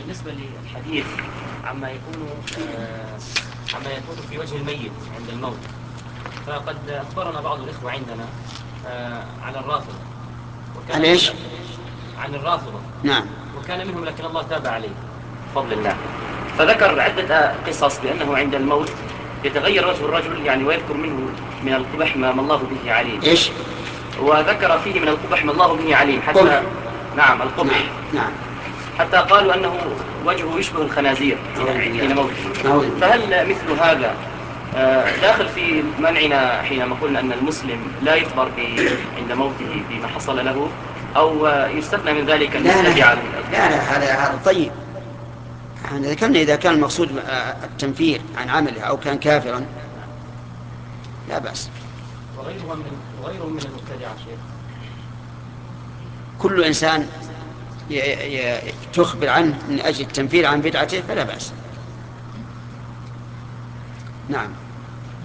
بالنسبة للحديث عما يكون في وجه الميت عند الموت، فقد أخبرنا بعض الإخوة عندنا على الرافضة. عن إيش؟ عن الرافضة. نعم. وكان منهم لكن الله تاب عليه بفضل الله. فذكر عدة قصص بأنه عند الموت يتغير وجه الرجل، يعني ويذكر منه من القبح ما الله به عليم. إيش؟ وذكر فيه من القبح ما الله به عليم حتى قبح. نعم القبح. نعم. نعم. حتى قالوا أنه وجهه يشبه الخنازير حين موته. فهل مثل هذا داخل في منعنا حينما قلنا أن المسلم لا يخبر عند موته بما حصل له، أو يستثنى من ذلك المبتدع؟ لا هذا طيب. احنا ذكرنا إذا كان المقصود التنفير عن عمله أو كان كافرا لا بأس. وغيرهم من المبتدع شيخ. كل إنسان تخبر عنه من أجل التنفير عن بدعته فلا بأس. نعم.